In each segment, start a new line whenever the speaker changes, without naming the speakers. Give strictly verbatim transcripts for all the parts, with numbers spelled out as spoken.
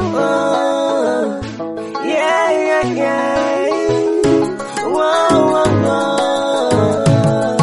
oh. Yeah, yeah, yeah. Wow, wow, wow.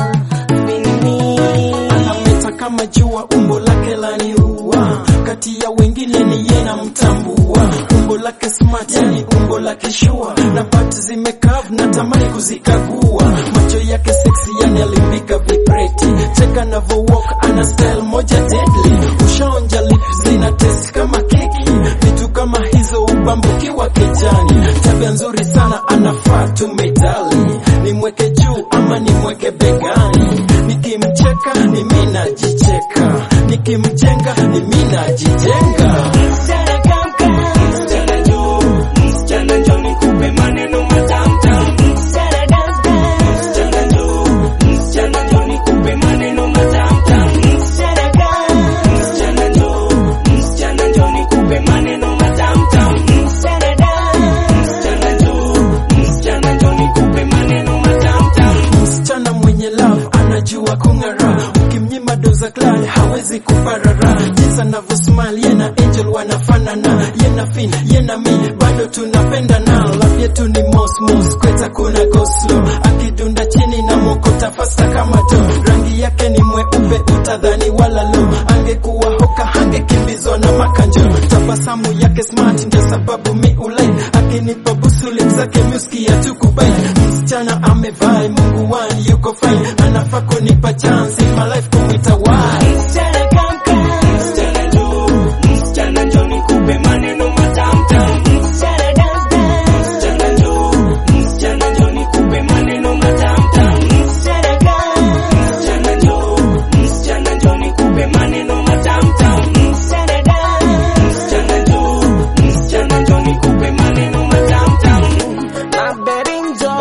Mimi
anameta kama jua, umbo lake laniua, kati ya wengine ni yeye namtambua. Umbo lake smart, yani umbo lake shua, na pati zimekav na tamani kuzikagua. Macho yake sexy, yani alimbika vibreti. Cheka na walk, ana style moja deadly. Ushaonja lips zina taste kama keki, vitu kama hizo ubambukiwa kijani. Tabia nzuri sana, anafaa tu medali. Nimweke juu ama nimweke begani, nikimcheka ni mimi najicheka, nikimjenga ni mimi najijenga.
msichana kamka,
Msichana njoo, msichana njoo nikupe maneno matamtam.
msichana dance dance,
Msichana njoo, msichana njoo nikupe maneno matamtam.
msichana dance,
Msichana njoo, msichana njoo nikupe maneno matamtam.
msichana dance,
Msichana njoo, msichana njoo nikupe maneno matamtam.
Msichana mwenye love anajua kung'ara, ukimnyima doza klali hawezi kuparara. Jinsi anavyosmile yena angel wanafanana, yena fin yena mi bado tunapendana. Love yetu ni mos mos, kweta kuna go slow, akidunda chini na mokota fasta kama to. Rangi yake ni mweupe utadhani wala lo, angekuwa hoka hangekimbizwa na makanjo. Tabasamu yake smart ndio sababu mi ulai, akinipa busu lips zake muskia tukubai. Msichana amevai, Mungu wani yuko fine, anafaa kunipa chance in my life kumwita why.
msichana kamka,
Msichana njoo, msichana njoo nikupe maneno matamtam.
msichana dance dance,
Msichana njoo, msichana njoo nikupe maneno matamtam.
msichana dance,
Msichana njoo, msichana njoo nikupe maneno matamtam.
msichana dance,
Msichana njoo, msichana njoo nikupe maneno matamtam.
my baby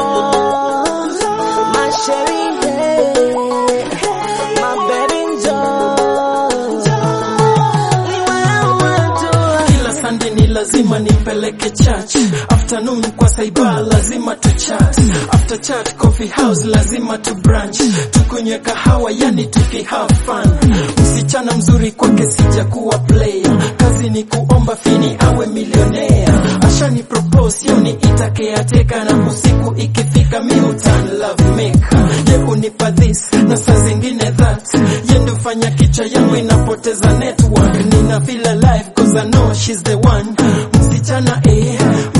njoo, my sherry hey, my baby njoo, ni watu.
Kila Sunday ni lazima nipeleke church, afternoon kwa saiba lazima tu chat, after chat coffee house lazima tu brunch, tukunywe kahawa yani tuki have fun. Msichana mzuri kwake sijakuwa player, kazi ni kuomba fini awe milionea. Ashani propose yoni itakea teka, na usiku ikifika mi utan love maker. Ye unipa this na saa zingine that, ye ndo fanya kichwa yangu inapoteza network. Nina feel alive cause I know she's the one. Msichana eh,